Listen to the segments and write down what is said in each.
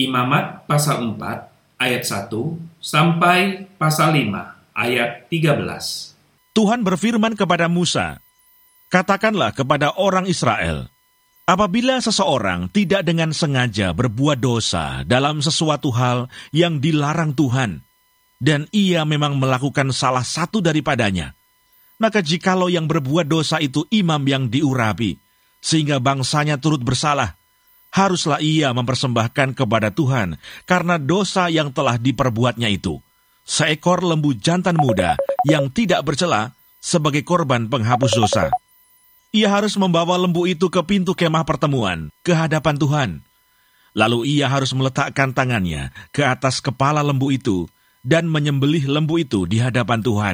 Imamat pasal 4 ayat 1 sampai pasal 5 ayat 13. Tuhan berfirman kepada Musa, "Katakanlah kepada orang Israel, apabila seseorang tidak dengan sengaja berbuat dosa dalam sesuatu hal yang dilarang Tuhan, dan ia memang melakukan salah satu daripadanya, maka jikalau yang berbuat dosa itu imam yang diurapi, sehingga bangsanya turut bersalah, haruslah ia mempersembahkan kepada Tuhan karena dosa yang telah diperbuatnya itu seekor lembu jantan muda yang tidak bercela sebagai korban penghapus dosa. Ia harus membawa lembu itu ke pintu kemah pertemuan, ke hadapan Tuhan. Lalu ia harus meletakkan tangannya ke atas kepala lembu itu dan menyembelih lembu itu di hadapan Tuhan.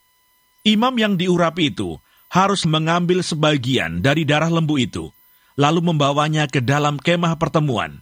Imam yang diurapi itu harus mengambil sebagian dari darah lembu itu, lalu membawanya ke dalam kemah pertemuan.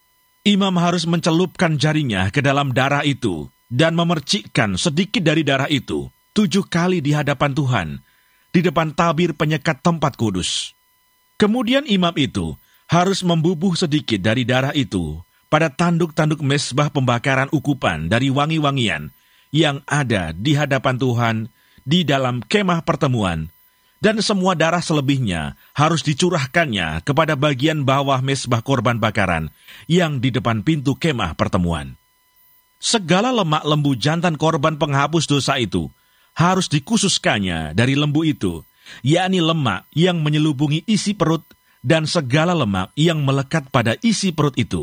Imam harus mencelupkan jarinya ke dalam darah itu dan memercikkan sedikit dari darah itu 7 kali di hadapan Tuhan, di depan tabir penyekat tempat kudus. Kemudian imam itu harus membubuh sedikit dari darah itu pada tanduk-tanduk mezbah pembakaran ukupan dari wangi-wangian yang ada di hadapan Tuhan di dalam kemah pertemuan, dan semua darah selebihnya harus dicurahkannya kepada bagian bawah mezbah korban bakaran yang di depan pintu kemah pertemuan. Segala lemak lembu jantan korban penghapus dosa itu harus dikhususkannya dari lembu itu, yakni lemak yang menyelubungi isi perut dan segala lemak yang melekat pada isi perut itu.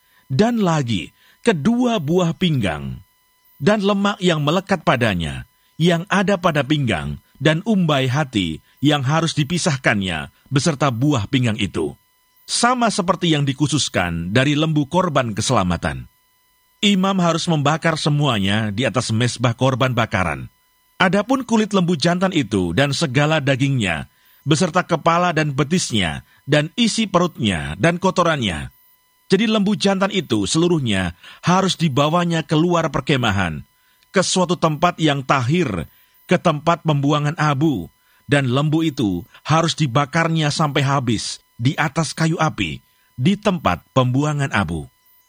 Dan lagi, kedua buah pinggang, dan lemak yang melekat padanya, yang ada pada pinggang, dan umbai hati yang harus dipisahkannya beserta buah pinggang itu. Sama seperti yang dikhususkan dari lembu korban keselamatan. Imam harus membakar semuanya di atas mezbah korban bakaran. Adapun kulit lembu jantan itu dan segala dagingnya, beserta kepala dan betisnya, dan isi perutnya dan kotorannya. Jadi lembu jantan itu seluruhnya harus dibawanya keluar perkemahan, ke suatu tempat yang tahir, ke tempat pembuangan abu, dan lembu itu harus dibakarnya sampai habis di atas kayu api, di tempat pembuangan abu.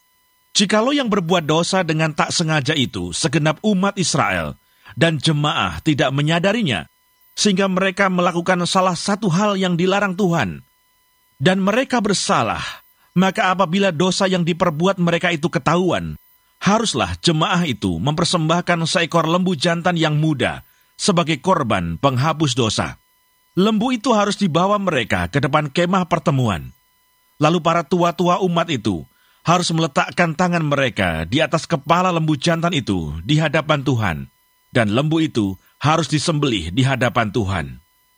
Jikalau yang berbuat dosa dengan tak sengaja itu segenap umat Israel, dan jemaah tidak menyadarinya, sehingga mereka melakukan salah satu hal yang dilarang Tuhan, dan mereka bersalah, maka apabila dosa yang diperbuat mereka itu ketahuan, haruslah jemaah itu mempersembahkan seekor lembu jantan yang muda sebagai korban penghapus dosa. Lembu itu harus dibawa mereka ke depan kemah pertemuan. Lalu para tua-tua umat itu harus meletakkan tangan mereka di atas kepala lembu jantan itu di hadapan Tuhan, dan lembu itu harus disembelih di hadapan Tuhan.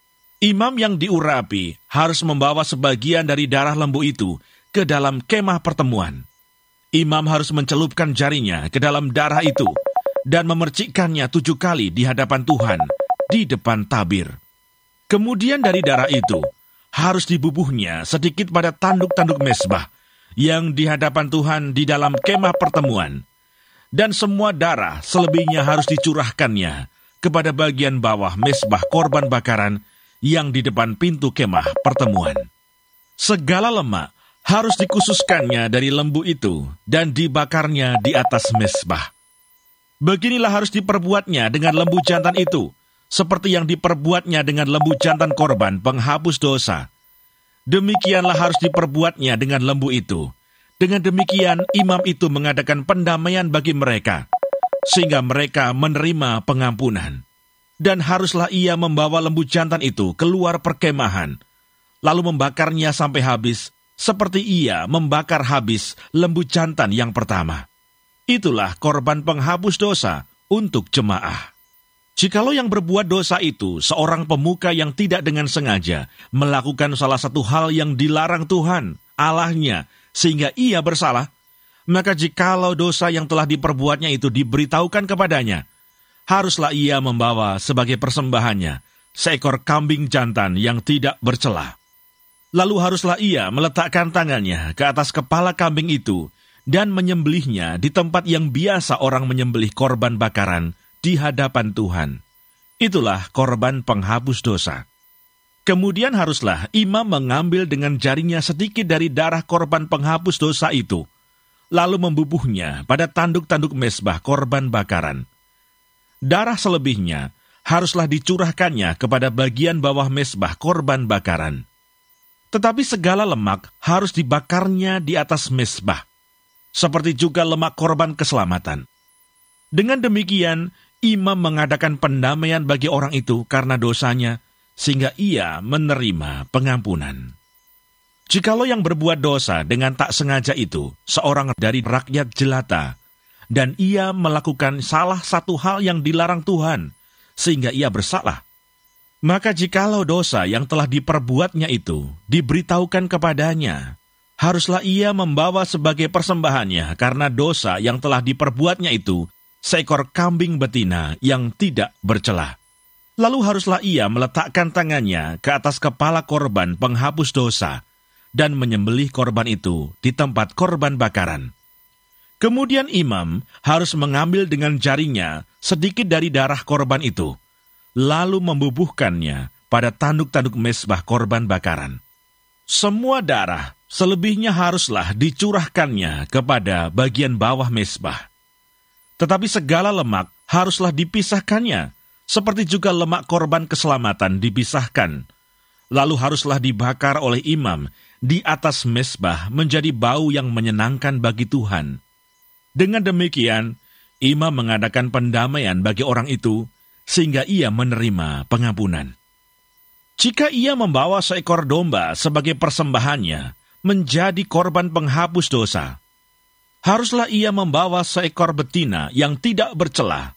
Imam yang diurapi harus membawa sebagian dari darah lembu itu ke dalam kemah pertemuan. Imam harus mencelupkan jarinya ke dalam darah itu dan memercikkannya 7 kali di hadapan Tuhan, di depan tabir. Kemudian dari darah itu harus dibubuhnya sedikit pada tanduk-tanduk mezbah yang di hadapan Tuhan di dalam kemah pertemuan, dan semua darah selebihnya harus dicurahkannya kepada bagian bawah mezbah korban bakaran yang di depan pintu kemah pertemuan. Segala lemak harus dikhususkannya dari lembu itu dan dibakarnya di atas mezbah. Beginilah harus diperbuatnya dengan lembu jantan itu, seperti yang diperbuatnya dengan lembu jantan korban penghapus dosa. Demikianlah harus diperbuatnya dengan lembu itu. Dengan demikian, imam itu mengadakan pendamaian bagi mereka, sehingga mereka menerima pengampunan. Dan haruslah ia membawa lembu jantan itu keluar perkemahan, lalu membakarnya sampai habis, seperti ia membakar habis lembu jantan yang pertama. Itulah korban penghapus dosa untuk jemaah. Jikalau yang berbuat dosa itu seorang pemuka yang tidak dengan sengaja melakukan salah satu hal yang dilarang Tuhan, Allahnya, sehingga ia bersalah, maka jikalau dosa yang telah diperbuatnya itu diberitahukan kepadanya, haruslah ia membawa sebagai persembahannya seekor kambing jantan yang tidak bercela. Lalu haruslah ia meletakkan tangannya ke atas kepala kambing itu dan menyembelihnya di tempat yang biasa orang menyembelih korban bakaran di hadapan Tuhan. Itulah korban penghapus dosa. Kemudian haruslah imam mengambil dengan jarinya sedikit dari darah korban penghapus dosa itu, lalu membubuhnya pada tanduk-tanduk mezbah korban bakaran. Darah selebihnya haruslah dicurahkannya kepada bagian bawah mezbah korban bakaran. Tetapi segala lemak harus dibakarnya di atas mezbah, seperti juga lemak korban keselamatan. Dengan demikian, imam mengadakan pendamaian bagi orang itu karena dosanya, sehingga ia menerima pengampunan. Jikalau yang berbuat dosa dengan tak sengaja itu seorang dari rakyat jelata, dan ia melakukan salah satu hal yang dilarang Tuhan, sehingga ia bersalah, maka jikalau dosa yang telah diperbuatnya itu diberitahukan kepadanya, haruslah ia membawa sebagai persembahannya karena dosa yang telah diperbuatnya itu seekor kambing betina yang tidak bercelah. Lalu haruslah ia meletakkan tangannya ke atas kepala korban penghapus dosa dan menyembelih korban itu di tempat korban bakaran. Kemudian imam harus mengambil dengan jarinya sedikit dari darah korban itu, lalu membubuhkannya pada tanduk-tanduk mezbah korban bakaran. Semua darah selebihnya haruslah dicurahkannya kepada bagian bawah mezbah. Tetapi segala lemak haruslah dipisahkannya, seperti juga lemak korban keselamatan dipisahkan. Lalu haruslah dibakar oleh imam di atas mezbah menjadi bau yang menyenangkan bagi Tuhan. Dengan demikian, imam mengadakan pendamaian bagi orang itu, sehingga ia menerima pengampunan. Jika ia membawa seekor domba sebagai persembahannya menjadi korban penghapus dosa, haruslah ia membawa seekor betina yang tidak bercelah.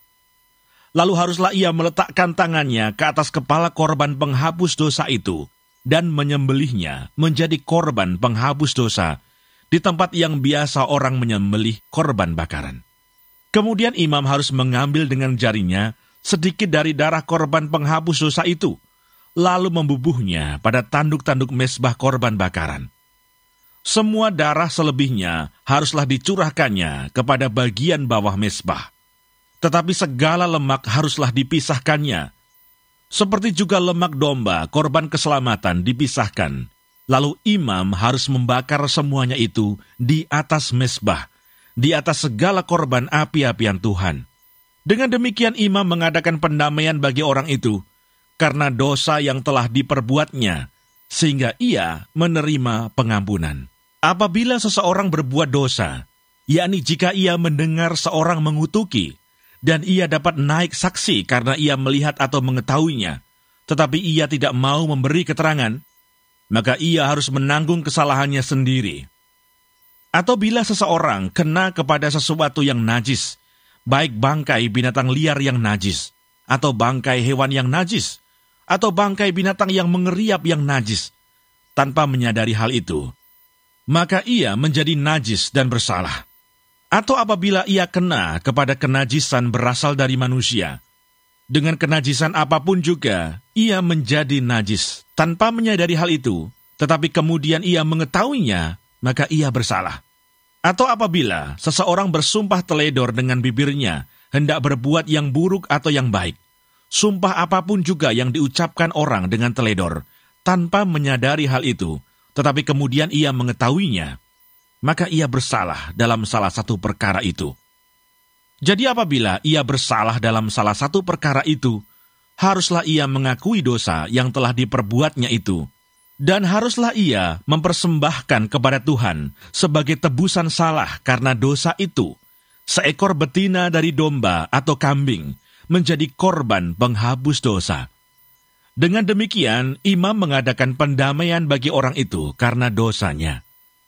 Lalu haruslah ia meletakkan tangannya ke atas kepala korban penghapus dosa itu dan menyembelihnya menjadi korban penghapus dosa di tempat yang biasa orang menyembelih korban bakaran. Kemudian imam harus mengambil dengan jarinya sedikit dari darah korban penghapus dosa itu, lalu membubuhnya pada tanduk-tanduk mezbah korban bakaran. Semua darah selebihnya haruslah dicurahkannya kepada bagian bawah mezbah. Tetapi segala lemak haruslah dipisahkannya, seperti juga lemak domba korban keselamatan dipisahkan. Lalu imam harus membakar semuanya itu di atas mezbah, di atas segala korban api-apian Tuhan. Dengan demikian imam mengadakan pendamaian bagi orang itu, karena dosa yang telah diperbuatnya, sehingga ia menerima pengampunan. Apabila seseorang berbuat dosa, yakni jika ia mendengar seorang mengutuki, dan ia dapat naik saksi karena ia melihat atau mengetahuinya, tetapi ia tidak mau memberi keterangan, maka ia harus menanggung kesalahannya sendiri. Atau bila seseorang kena kepada sesuatu yang najis, baik bangkai binatang liar yang najis, atau bangkai hewan yang najis, atau bangkai binatang yang mengeriap yang najis, tanpa menyadari hal itu, maka ia menjadi najis dan bersalah. Atau apabila ia kena kepada kenajisan berasal dari manusia, dengan kenajisan apapun juga, ia menjadi najis tanpa menyadari hal itu, tetapi kemudian ia mengetahuinya, maka ia bersalah. Atau apabila seseorang bersumpah teledor dengan bibirnya, hendak berbuat yang buruk atau yang baik, sumpah apapun juga yang diucapkan orang dengan teledor, tanpa menyadari hal itu, tetapi kemudian ia mengetahuinya, maka ia bersalah dalam salah satu perkara itu. Jadi apabila ia bersalah dalam salah satu perkara itu, haruslah ia mengakui dosa yang telah diperbuatnya itu, dan haruslah ia mempersembahkan kepada Tuhan sebagai tebusan salah karena dosa itu, seekor betina dari domba atau kambing menjadi korban penghapus dosa. Dengan demikian, imam mengadakan pendamaian bagi orang itu karena dosanya.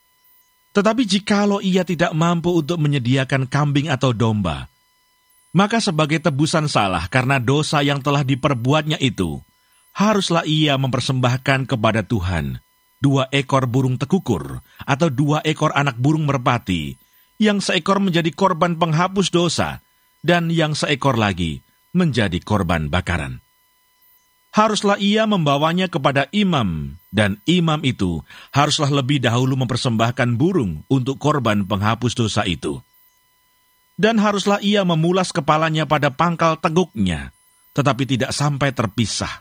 Tetapi jikalau ia tidak mampu untuk menyediakan kambing atau domba, maka sebagai tebusan salah karena dosa yang telah diperbuatnya itu, haruslah ia mempersembahkan kepada Tuhan 2 ekor burung tekukur atau 2 ekor anak burung merpati, yang seekor menjadi korban penghapus dosa, dan yang seekor lagi menjadi korban bakaran. Haruslah ia membawanya kepada imam, dan imam itu haruslah lebih dahulu mempersembahkan burung untuk korban penghapus dosa itu. Dan haruslah ia memulas kepalanya pada pangkal teguknya, tetapi tidak sampai terpisah.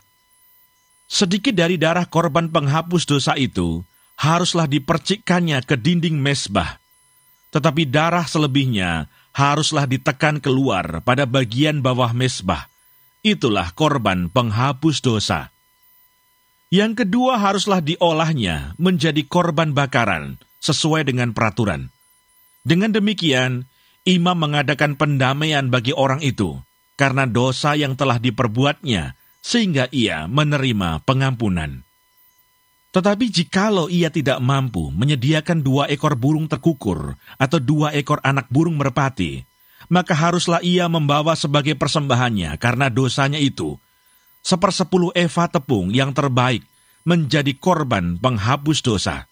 Sedikit dari darah korban penghapus dosa itu haruslah dipercikkannya ke dinding mezbah, Tetapi darah selebihnya haruslah ditekan keluar pada bagian bawah mezbah. Itulah korban penghapus dosa. Yang kedua haruslah diolahnya menjadi korban bakaran sesuai dengan peraturan. Dengan demikian, imam mengadakan pendamaian bagi orang itu karena dosa yang telah diperbuatnya, sehingga ia menerima pengampunan. Tetapi jikalau ia tidak mampu menyediakan 2 ekor burung terkukur atau 2 ekor anak burung merpati, maka haruslah ia membawa sebagai persembahannya karena dosanya itu 1/10 eva tepung yang terbaik menjadi korban penghapus dosa.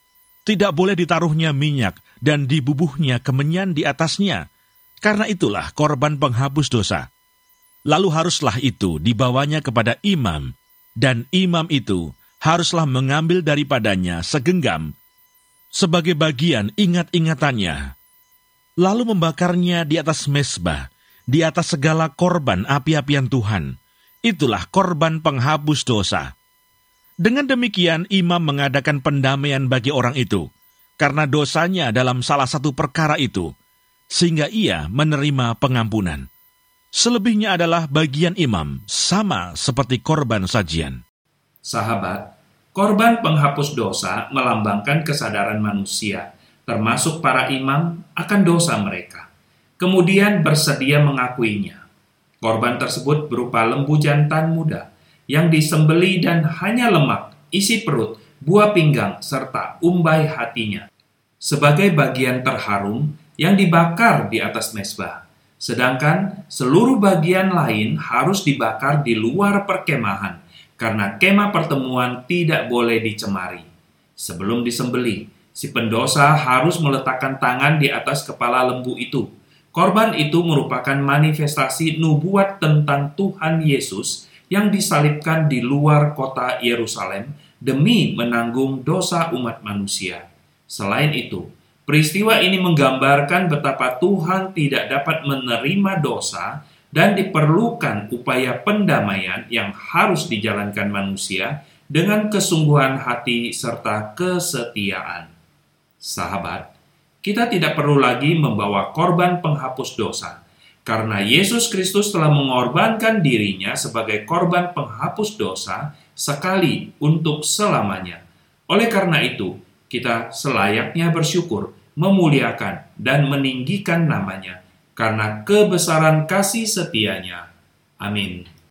Tidak boleh ditaruhnya minyak dan dibubuhnya kemenyan di atasnya, karena itulah korban penghapus dosa. Lalu haruslah itu dibawanya kepada imam, dan imam itu haruslah mengambil daripadanya segenggam sebagai bagian ingat-ingatannya, lalu membakarnya di atas mezbah, di atas segala korban api-apian Tuhan. Itulah korban penghapus dosa. Dengan demikian, imam mengadakan pendamaian bagi orang itu, karena dosanya dalam salah satu perkara itu, sehingga ia menerima pengampunan. Selebihnya adalah bagian imam, sama seperti korban sajian. Sahabat, korban penghapus dosa melambangkan kesadaran manusia, termasuk para imam, akan dosa mereka. Kemudian bersedia mengakuinya. Korban tersebut berupa lembu jantan muda, yang disembeli dan hanya lemak, isi perut, buah pinggang, serta umbai hatinya, sebagai bagian terharum yang dibakar di atas mezbah. Sedangkan seluruh bagian lain harus dibakar di luar perkemahan, karena kemah pertemuan tidak boleh dicemari. Sebelum disembeli, si pendosa harus meletakkan tangan di atas kepala lembu itu. Korban itu merupakan manifestasi nubuat tentang Tuhan Yesus yang disalibkan di luar kota Yerusalem demi menanggung dosa umat manusia. Selain itu, peristiwa ini menggambarkan betapa Tuhan tidak dapat menerima dosa dan diperlukan upaya pendamaian yang harus dijalankan manusia dengan kesungguhan hati serta kesetiaan. Sahabat, kita tidak perlu lagi membawa korban penghapus dosa, karena Yesus Kristus telah mengorbankan dirinya sebagai korban penghapus dosa sekali untuk selamanya. Oleh karena itu, kita selayaknya bersyukur, memuliakan, dan meninggikan namanya, karena kebesaran kasih setianya. Amin.